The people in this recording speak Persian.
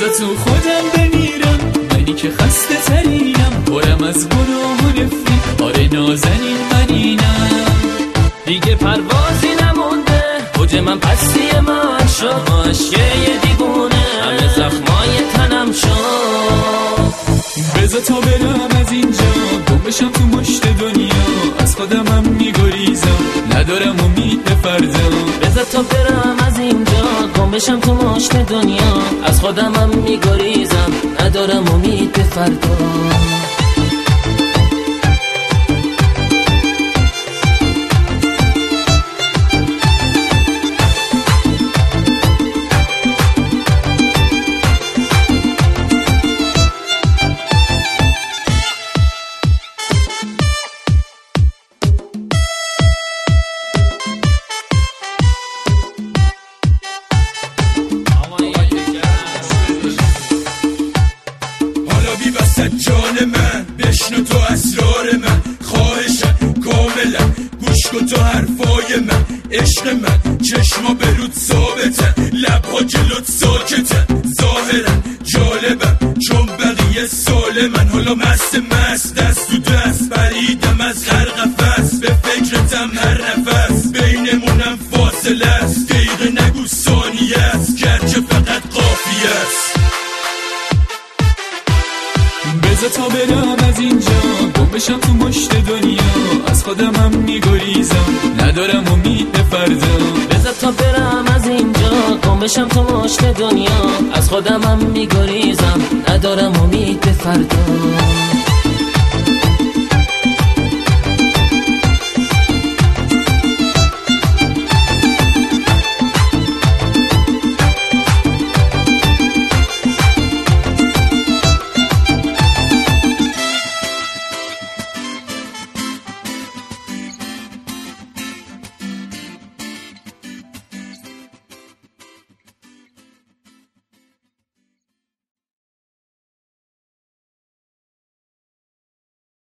بذار تو خودم بمیرم، منی که خسته ترینم، پرم از گناه و نفرین، آره نازنین منینم. دیگه پروازی نمونده، اوج من پسی من شد، عاشق یه دیوونه همه زخمای تنم شد. بذار تا برم از اینجا، گم بشم تو مشت دنیا، از خودم هم میگریزم، ندارم امید به فردا. بذار تا برم از اینجا، گم بشم تو مشت دنیا، از خودم هم میگریزم، ندارم امید به فردا. جان من بشنو تو اسرار من، خواهشم کاملا گوش کن تو حرفای من. عشق من چشما برود ثابتن، لبها جلوت ساکتن، ظاهرا جالبم چون بقیه سالمن. حالا مست دست تو دست، پریدم از هر قفس، به فکرتم هر نفس، بینمونم فاصله است، دقیقه نگو ثانیه است، گرچه فقط قافیه است. بذار تا برم از اینجا، گم بشم تو مشت دنیا، از خودم هم میگریزم، ندارم امید به فردا. بذار تا برم از اینجا، گم بشم تو مشت دنیا، از خودم هم میگریزم، ندارم امید به فردا.